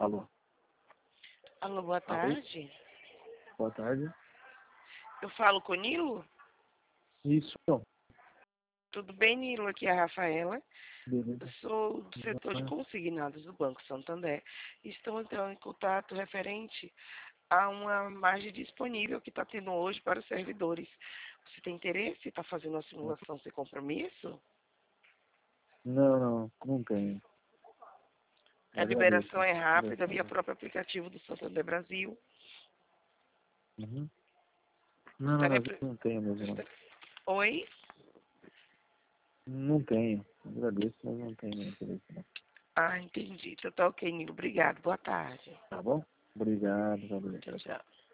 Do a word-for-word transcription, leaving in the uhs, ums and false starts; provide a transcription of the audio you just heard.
Alô? Alô, boa tarde. Boa tarde. Eu falo com o Nilo? Isso. Tudo bem, Nilo? Aqui é a Rafaela. Beleza. Eu sou do setor de consignados do Banco Santander. Estou entrando em contato referente a uma margem disponível que está tendo hoje para os servidores. Você tem interesse? Está fazendo uma simulação sem compromisso? Não, não, não tenho. A Eu agradeço. liberação é rápida via Agradeço. próprio aplicativo do Santander Brasil. Uhum. Não, não, Estaria não, pre- não tenho mesmo. Não, Oi? não tenho. Agradeço, mas não tenho interesse, não. Ah, entendi. Então tá ok, Nilo. Obrigado. Boa tarde. Tá bom? Obrigado, valeu. Tchau, tchau.